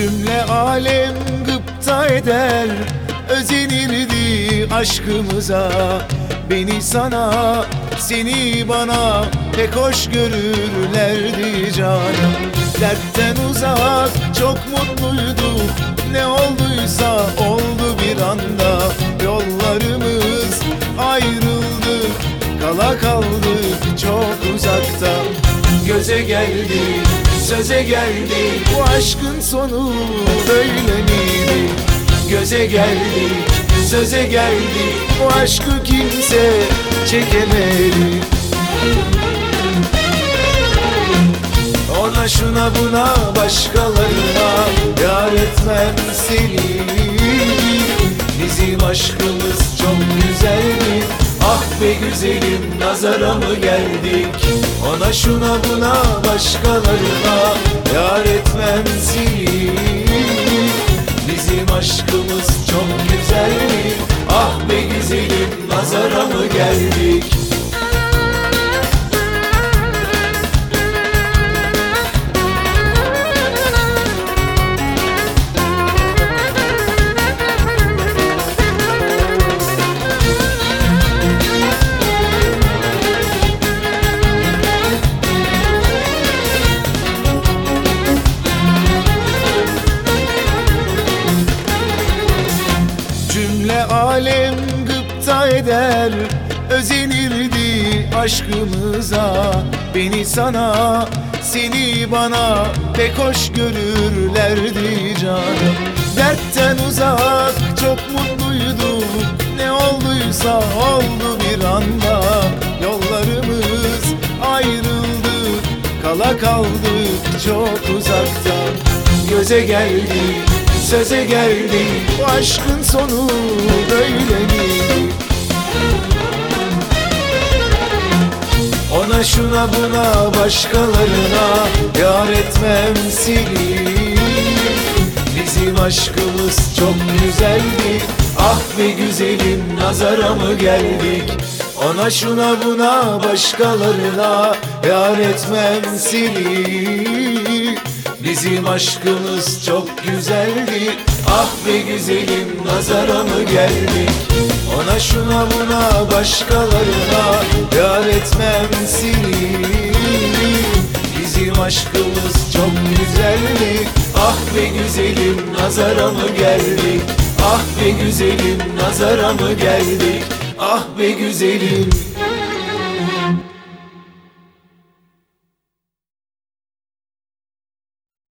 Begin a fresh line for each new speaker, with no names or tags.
Cümle alem gıpta eder, özenirdi aşkımıza. Beni sana, seni bana pek hoş görürlerdi canım. Dertten uzak, çok mutluyduk, ne olduysa oldu bir anda. Yollarımız ayrıldı, kala kaldık çok uzakta. Göze geldi, söze geldi, bu aşkın sonu böyle miydi? Göze geldi, söze geldi, bu aşkı kimse çekemedi. Ona şuna buna başkalarına yar etmem seni. Bizim aşkımız çok güzeldi, ah be güzelim, nazara mı geldik? Ona şuna buna başkalarına yar etmem seni. Bizim aşkımız çok güzeldi, ah be güzelim, nazara mı geldik? Cümle alem gıpta eder, özenirdi aşkımıza. Beni sana, seni bana pek hoş görürlerdi canım. Dertten uzak, çok mutluyduk, ne olduysa oldu bir anda. Yollarımız ayrıldı, kala kaldık çok uzakta. Göze geldi, söze geldi, bu aşkın sonu böyle mi? Ona şuna buna başkalarına yar etmem seni. Bizim aşkımız çok güzeldi, ah be güzelim, nazara mı geldik? Ona şuna buna başkalarına yar etmem seni. Bizim aşkımız çok güzeldi, ah be güzelim, nazara mı geldik? Ona şuna buna başkalarına yar etmem seni. Bizim aşkımız çok güzeldi, ah be güzelim, nazara mı geldik? Ah be güzelim, nazara mı geldik? Ah be güzelim.